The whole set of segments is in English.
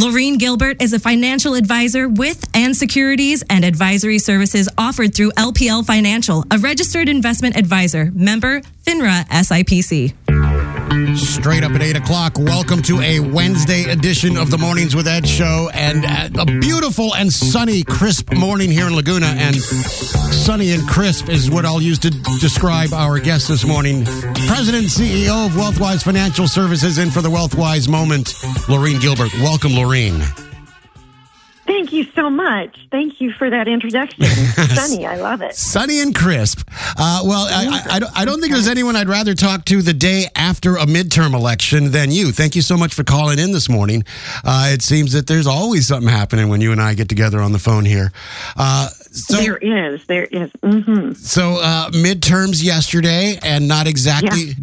Laureen Gilbert is a financial advisor with And Securities and advisory services offered through LPL Financial, a registered investment advisor, member FINRA SIPC. Straight up at 8 o'clock. Welcome to a Wednesday edition of the Mornings with Ed show, and a beautiful and sunny, crisp morning here in Laguna. And sunny and crisp is what I'll use to describe our guest this morning. President and CEO of Wealthwise Financial Services, in for the Wealthwise moment, Laureen Gilbert. Welcome, Laureen. Thank you so much. Thank you for that introduction. Sunny, I love it. Sunny and crisp. I don't think there's anyone I'd rather talk to the day after a midterm election than you. Thank you so much for calling in this morning. It seems that there's always something happening when you and I get together on the phone here. There is. Mm-hmm. So midterms yesterday, and not exactly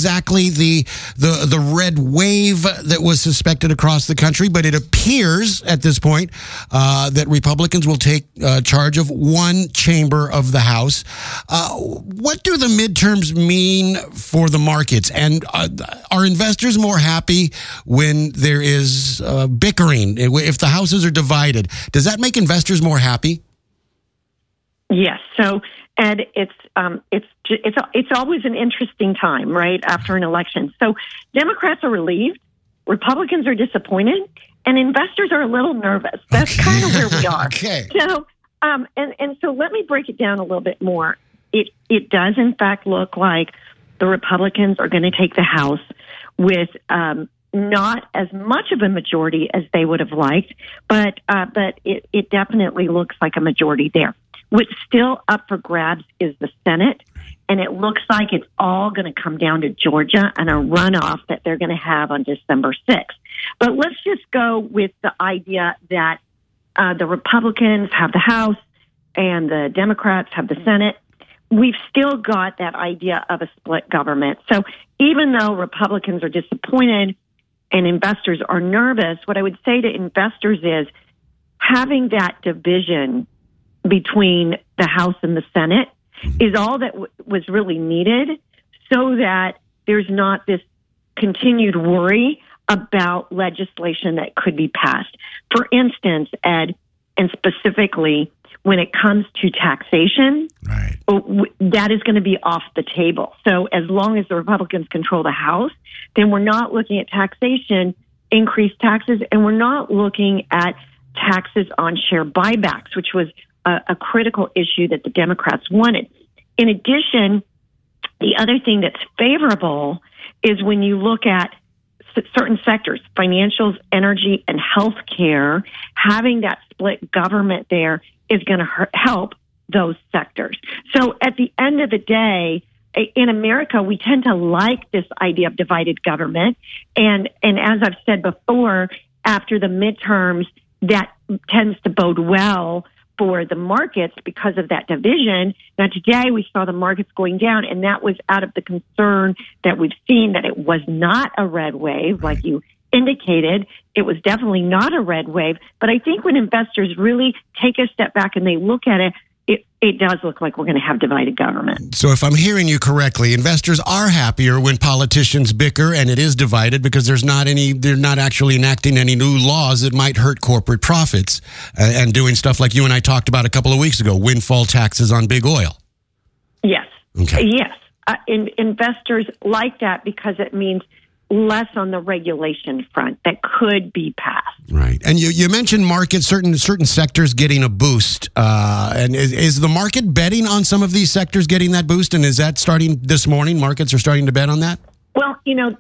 the red wave that was suspected across the country, but it appears at this point that Republicans will take charge of one chamber of the House. What do the midterms mean for the markets? And are investors more happy when there is bickering? If the houses are divided, does that make investors more happy? Yes. So, Ed, it's always an interesting time, right, after an election. So Democrats are relieved, Republicans are disappointed, and investors are a little nervous. That's kind of where we are. Okay. So, and so let me break it down a little bit more. It does, in fact, look like the Republicans are going to take the House with not as much of a majority as they would have liked, but it definitely looks like a majority there. What's still up for grabs is the Senate, and it looks like it's all going to come down to Georgia and a runoff that they're going to have on December 6th. But let's just go with the idea that the Republicans have the House and the Democrats have the Senate. We've still got that idea of a split government. So even though Republicans are disappointed and investors are nervous, what I would say to investors is having that division between the House and the Senate is all that was really needed, so that there's not this continued worry about legislation that could be passed. For instance, Ed, and specifically when it comes to taxation, right, that is going to be off the table. So as long as the Republicans control the House, then we're not looking at taxation, increased taxes, and we're not looking at taxes on share buybacks, which was a critical issue that the Democrats wanted. In addition, the other thing that's favorable is when you look at certain sectors, financials, energy, and healthcare, having that split government there is going to help those sectors. So at the end of the day, in America, we tend to like this idea of divided government. And as I've said before, after the midterms, that tends to bode well for the markets because of that division. Now, today we saw the markets going down, and that was out of the concern that we've seen that it was not a red wave, like you indicated. It was definitely not a red wave. But I think when investors really take a step back and they look at it, it does look like we're going to have divided government. So if I'm hearing you correctly, investors are happier when politicians bicker and it is divided because they're not actually enacting any new laws that might hurt corporate profits and doing stuff like you and I talked about a couple of weeks ago, windfall taxes on big oil. Yes. Okay. Yes. Investors like that because it means less on the regulation front that could be passed. Right. And you mentioned markets, certain sectors getting a boost. And is the market betting on some of these sectors getting that boost? And is that starting this morning? Markets are starting to bet on that? Well, 2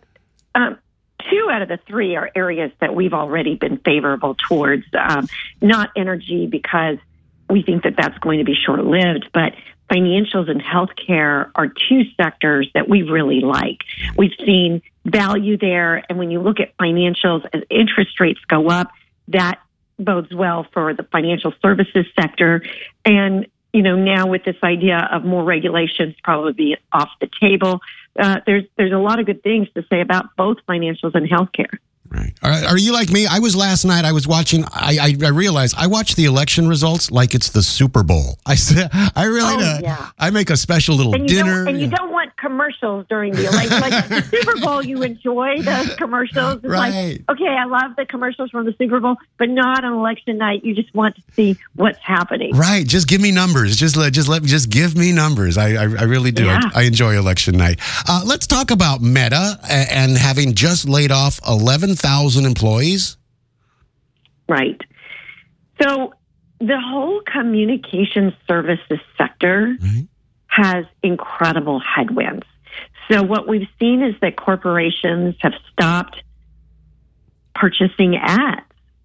out of the 3 are areas that we've already been favorable towards. Not energy, because we think that that's going to be short-lived, but financials and healthcare are 2 sectors that we really like. We've seen value there, and when you look at financials, as interest rates go up, that bodes well for the financial services sector. And, now with this idea of more regulations probably be off the table, there's a lot of good things to say about both financials and healthcare. Right. Are you like me? I was last night, I was watching, I realized I watch the election results like it's the Super Bowl. I really, yeah. I make a special little dinner. You don't want commercials during the election. Like the Super Bowl, you enjoy those commercials. It's Right. like, okay, I love the commercials from the Super Bowl, but not on election night. You just want to see what's happening. Right. Just give me numbers. Just give me numbers. I really do. Yeah. I enjoy election night. Let's talk about Meta and having just laid off 11,000 employees. Right. So the whole communication services sector has incredible headwinds. So what we've seen is that corporations have stopped purchasing ads.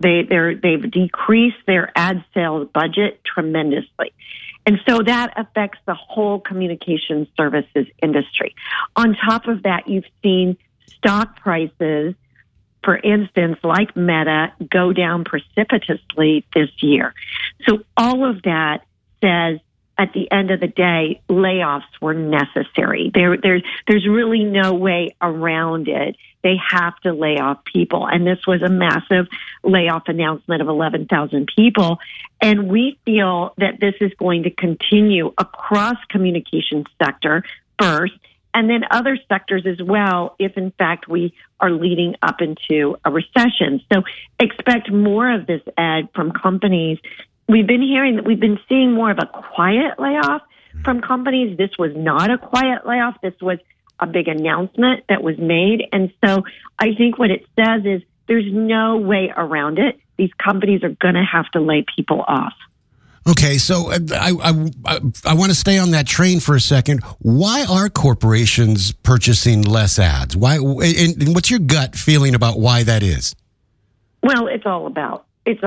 They've decreased their ad sales budget tremendously. And so that affects the whole communication services industry. On top of that, you've seen stock prices, for instance, like Meta, go down precipitously this year. So all of that says, at the end of the day, layoffs were necessary. There's really no way around it. They have to lay off people. And this was a massive layoff announcement of 11,000 people. And we feel that this is going to continue across communication sector first, and then other sectors as well, if in fact we are leading up into a recession. So expect more of this, Ed, from companies. We've been seeing more of a quiet layoff from companies. This was not a quiet layoff. This was a big announcement that was made. And so I think what it says is there's no way around it. These companies are going to have to lay people off. Okay, so I want to stay on that train for a second. Why are corporations purchasing less ads? Why? And what's your gut feeling about why that is? Well, it's all about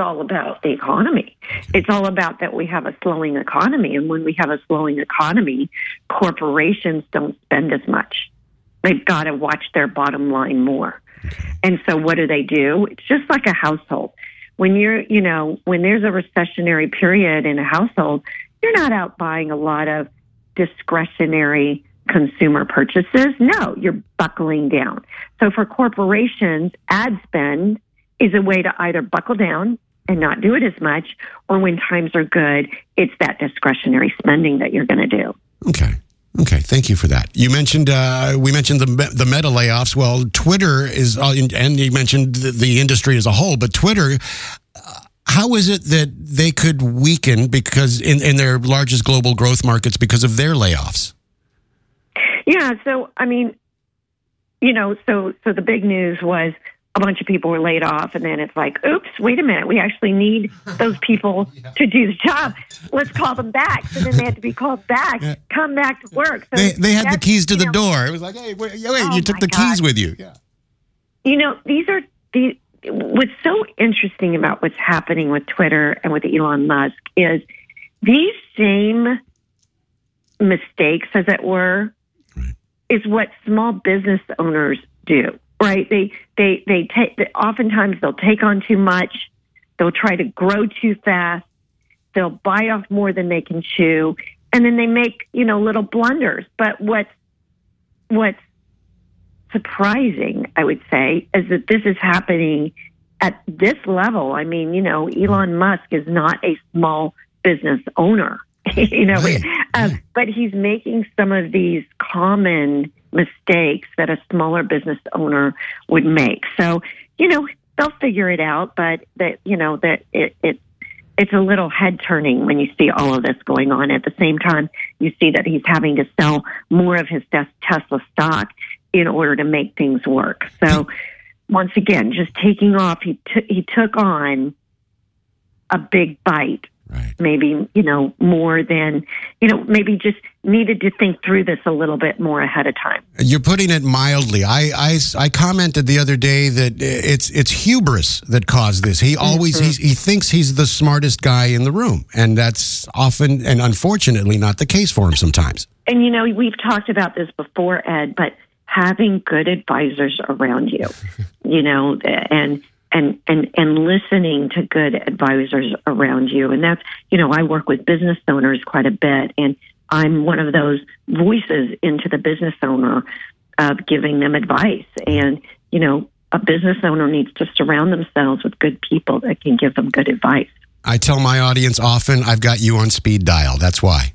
the economy. It's all about that we have a slowing economy. And when we have a slowing economy, corporations don't spend as much. They've got to watch their bottom line more. And so what do? It's just like a household. When when there's a recessionary period in a household, you're not out buying a lot of discretionary consumer purchases. No, you're buckling down. So for corporations, ad spend is a way to either buckle down and not do it as much, or when times are good, it's that discretionary spending that you're going to do. Okay, thank you for that. You mentioned we mentioned the Meta layoffs. Well, Twitter is, and you mentioned the industry as a whole, but Twitter. How is it that they could weaken because in their largest global growth markets because of their layoffs? Yeah, so I mean, so the big news was a bunch of people were laid off, and then it's like, oops, wait a minute, we actually need those people to do the job. Let's call them back. So then they had to be called back, come back to work. So they had the keys to the door. It was like, hey, wait, you took the keys with you. Yeah. What's so interesting about what's happening with Twitter and with Elon Musk is these same mistakes, as it were, is what small business owners do. Right? They oftentimes they'll take on too much. They'll try to grow too fast. They'll bite off more than they can chew, and then they make little blunders. But what's surprising, I would say, is that this is happening at this level. I mean, Elon Musk is not a small business owner, but he's making some of these common mistakes that a smaller business owner would make. So, they'll figure it out, but it's a little head turning when you see all of this going on. At the same time, you see that he's having to sell more of his Tesla stock in order to make things work. So once again, just taking off, he took on a big bite. Right. Maybe, more than, maybe just needed to think through this a little bit more ahead of time. You're putting it mildly. I commented the other day that it's hubris that caused this. He always, he thinks he's the smartest guy in the room. And that's often and unfortunately not the case for him sometimes. And, we've talked about this before, Ed, but having good advisors around you, and listening to good advisors around you. And that's, I work with business owners quite a bit, and I'm one of those voices into the business owner of giving them advice. And, a business owner needs to surround themselves with good people that can give them good advice. I tell my audience often, I've got you on speed dial. That's why.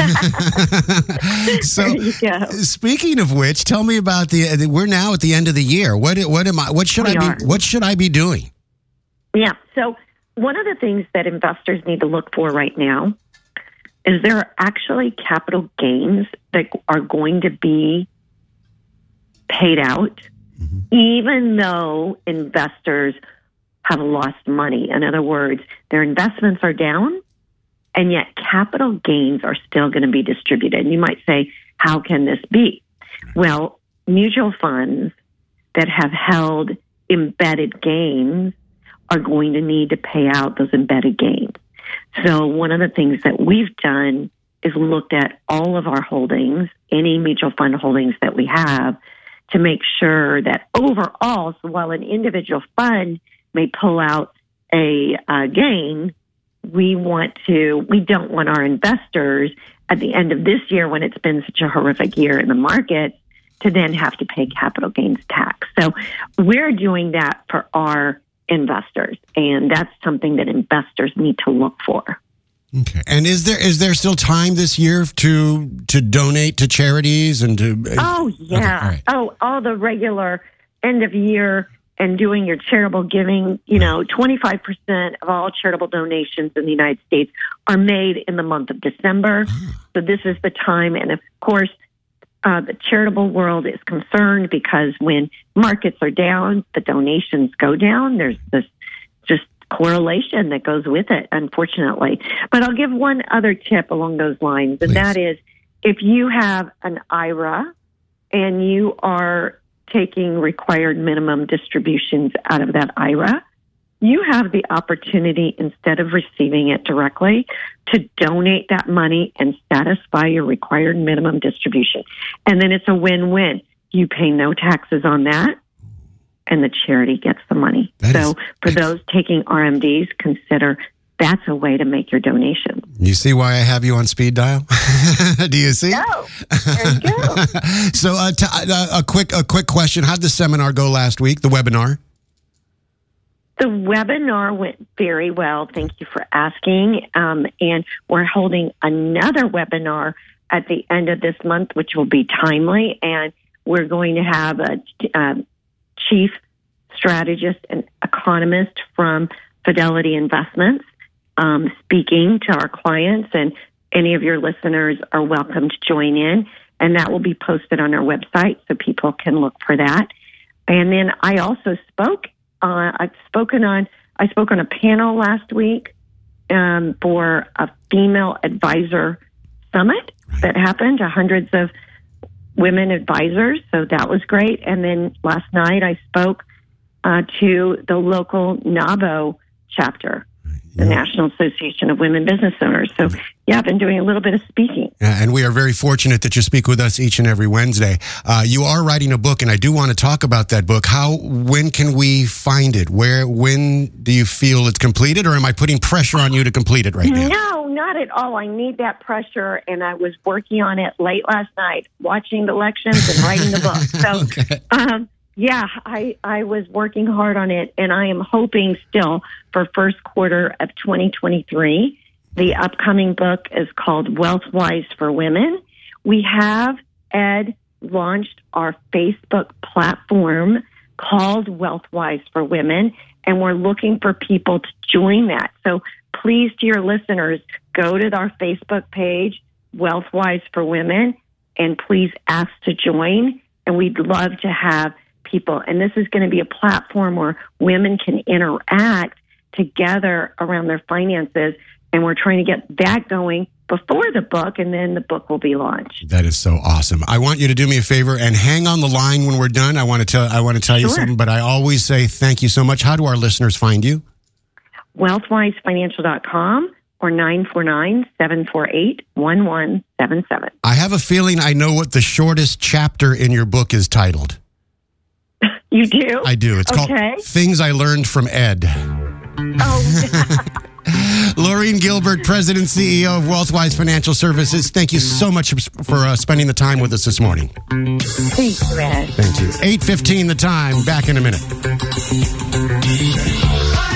So, there you go. Speaking of which, tell me about we're now at the end of the year. What should I be doing? Yeah. So one of the things that investors need to look for right now is there are actually capital gains that are going to be paid out, even though investors have lost money. In other words, their investments are down, and yet capital gains are still going to be distributed. And you might say, how can this be? Well, mutual funds that have held embedded gains are going to need to pay out those embedded gains. So one of the things that we've done is looked at all of our holdings, any mutual fund holdings that we have, to make sure that overall, so while an individual fund may pull out a gain, we don't want our investors at the end of this year, when it's been such a horrific year in the market, to then have to pay capital gains tax. So we're doing that for our investors, and that's something that investors need to look for. Okay. And is there still time this year to donate to charities and to? Oh yeah. Okay, all the regular end of year and doing your charitable giving. 25% of all charitable donations in the United States are made in the month of December. So this is the time, and of course, the charitable world is concerned because when markets are down, the donations go down. There's this just correlation that goes with it, unfortunately. But I'll give one other tip along those lines, and that is if you have an IRA and you are taking required minimum distributions out of that IRA, you have the opportunity, instead of receiving it directly, to donate that money and satisfy your required minimum distribution. And then it's a win-win. You pay no taxes on that, and the charity gets the money. For those taking RMDs, consider that's a way to make your donation. You see why I have you on speed dial? Do you see? No. There you go. So a quick question. How'd the seminar go last week, the webinar? The webinar went very well. Thank you for asking. And we're holding another webinar at the end of this month, which will be timely. And we're going to have a chief strategist and economist from Fidelity Investments speaking to our clients. And any of your listeners are welcome to join in. And that will be posted on our website so people can look for that. And then I also spoke. I spoke on a panel last week for a female advisor summit that happened to hundreds of women advisors. So that was great. And then last night I spoke to the local NABO chapter, the National Association of Women Business Owners. So, I've been doing a little bit of speaking. And we are very fortunate that you speak with us each and every Wednesday. You are writing a book, and I do want to talk about that book. When can we find it? When do you feel it's completed, or am I putting pressure on you to complete it right now? No, not at all. I need that pressure, and I was working on it late last night, watching the elections and writing the book. So, okay. I was working hard on it, and I am hoping still for first quarter of 2023. The upcoming book is called WealthWise for Women. We have, Ed, launched our Facebook platform called WealthWise for Women, and we're looking for people to join that. So please, to your listeners, go to our Facebook page, WealthWise for Women, and please ask to join. And we'd love to have people. And this is going to be a platform where women can interact together around their finances. And we're trying to get that going before the book, and then the book will be launched. That is so awesome. I want you to do me a favor and hang on the line when we're done. I want to tell you something, but I always say thank you so much. How do our listeners find you? WealthWiseFinancial.com or 949-748-1177. I have a feeling I know what the shortest chapter in your book is titled. You do? I do. It's called Things I Learned from Ed. Oh, Laureen Gilbert, President and CEO of WealthWise Financial Services. Thank you so much for spending the time with us this morning. Thank you, Ed. Thank you. 8:15 the time. Back in a minute.